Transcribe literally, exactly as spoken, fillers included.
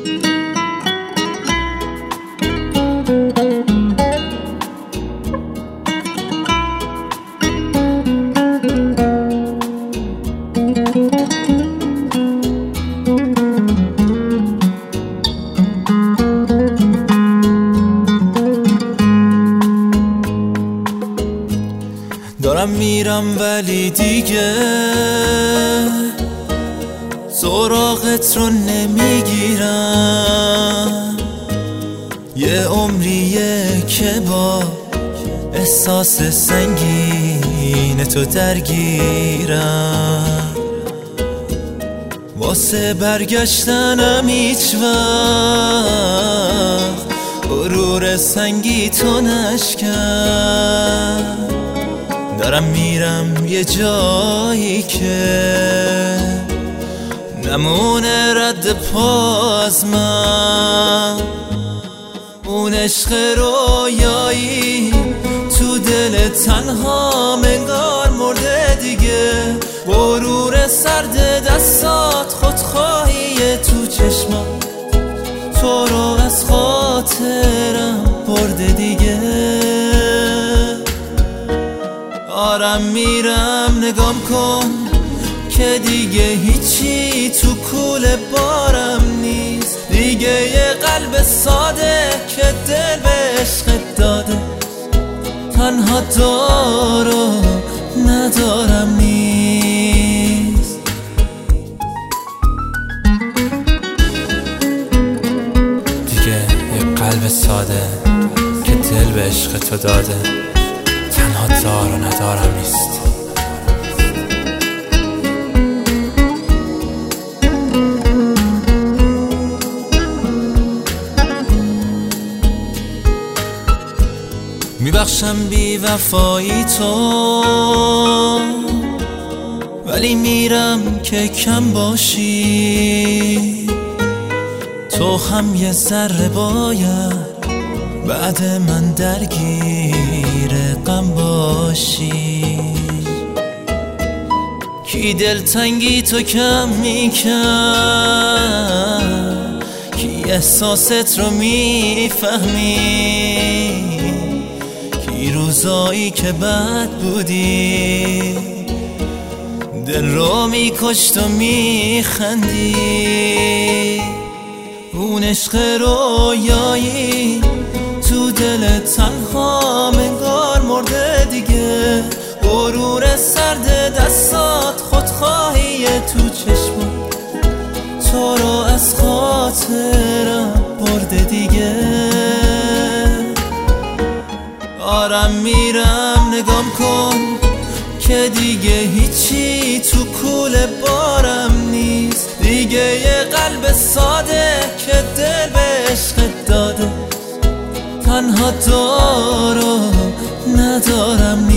دارم میرم ولی دیگه سراغت رو نمیگیرم. یه عمریه که با احساس سنگین تو درگیرم. واسه برگشتنم هیچ وقت غرور سنگی تو نشکن. دارم میرم یه جایی که نمونه رد پا از من. اون عشق رویایی تو دل تنها انگار مرده دیگه. غرور سرد دستات خودخواهی تو چشمات تو رو از خاطرم برده دیگه. دارم میرم نگام کن که دیگه هیچی تو کوله بارم نیست. دیگه یه قلب ساده که دل به عشقت داده تنها دارو ندارم نیست. دیگه یه قلب ساده که دل به عشق تو داده تنها دارو ندارم نیست. میبخشم بی وفایی تو ولی میرم که کم باشی. تو هم یه ذره باید بعد من درگیر غم باشی. کی دلتنگی تو کم میکرد، کی احساست رو میفهمی، کی روزایی که بد بودی دل رو میکشت و میخندی. اون عشق رویایی تو دل تنها انگار مرده دیگه. غرور سرد دستات خودخواهی تو چشمات تو رو از خاطرم برده دیگه. دارم میرم نگام کن که دیگه هیچی تو کوله بارم نیست. دیگه یه قلب ساده که دل به عشقت داده تنها دارو ندارم